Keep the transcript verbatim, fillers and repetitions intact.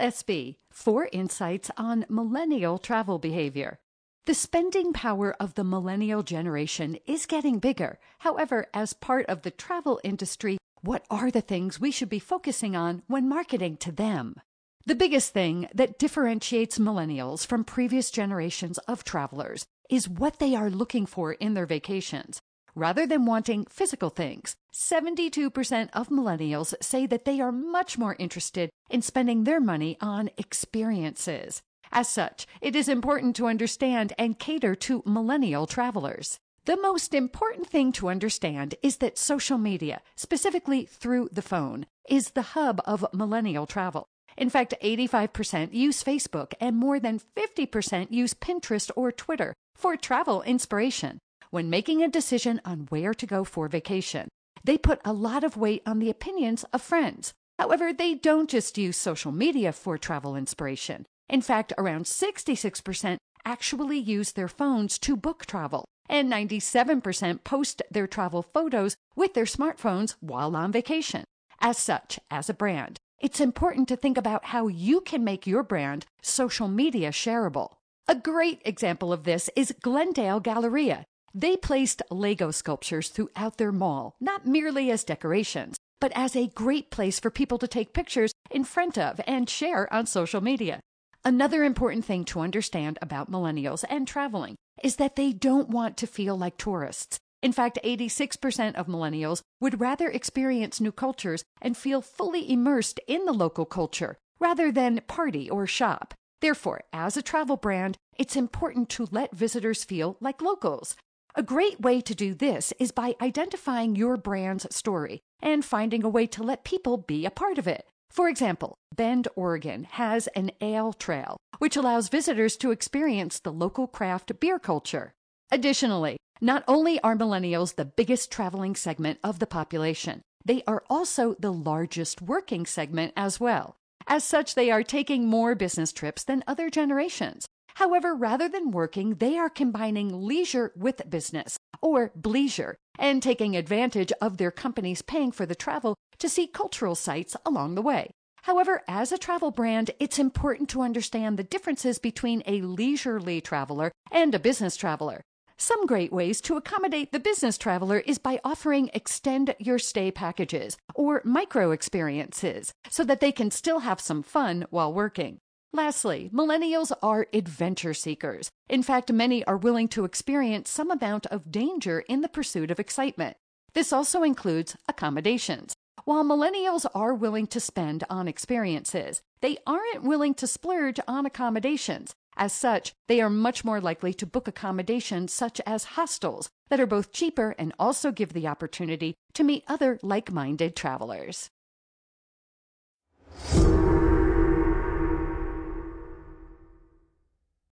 S B, Four Insights on Millennial Travel Behavior. The spending power of the millennial generation is getting bigger. However, as part of the travel industry, what are the things we should be focusing on when marketing to them? The biggest thing that differentiates millennials from previous generations of travelers is what they are looking for in their vacations. Rather than wanting physical things, seventy-two percent of millennials say that they are much more interested in spending their money on experiences. As such, it is important to understand and cater to millennial travelers. The most important thing to understand is that social media, specifically through the phone, is the hub of millennial travel. In fact, eighty-five percent use Facebook and more than fifty percent use Pinterest or Twitter for travel inspiration. When making a decision on where to go for vacation, they put a lot of weight on the opinions of friends. However, they don't just use social media for travel inspiration. In fact, around sixty-six percent actually use their phones to book travel, and ninety-seven percent post their travel photos with their smartphones while on vacation. As such, as a brand, it's important to think about how you can make your brand social media shareable. A great example of this is Glendale Galleria. They placed Lego sculptures throughout their mall, not merely as decorations, but as a great place for people to take pictures in front of and share on social media. Another important thing to understand about millennials and traveling is that they don't want to feel like tourists. In fact, eighty-six percent of millennials would rather experience new cultures and feel fully immersed in the local culture rather than party or shop. Therefore, as a travel brand, it's important to let visitors feel like locals. A great way to do this is by identifying your brand's story and finding a way to let people be a part of it. For example, Bend, Oregon has an ale trail, which allows visitors to experience the local craft beer culture. Additionally, not only are millennials the biggest traveling segment of the population, they are also the largest working segment as well. As such, they are taking more business trips than other generations. However, rather than working, they are combining leisure with business, or bleisure, and taking advantage of their companies paying for the travel to see cultural sites along the way. However, as a travel brand, it's important to understand the differences between a leisurely traveler and a business traveler. Some great ways to accommodate the business traveler is by offering extend your stay packages or micro experiences so that they can still have some fun while working. Lastly, millennials are adventure seekers. In fact, many are willing to experience some amount of danger in the pursuit of excitement. This also includes accommodations. While millennials are willing to spend on experiences, they aren't willing to splurge on accommodations. As such, they are much more likely to book accommodations such as hostels that are both cheaper and also give the opportunity to meet other like-minded travelers.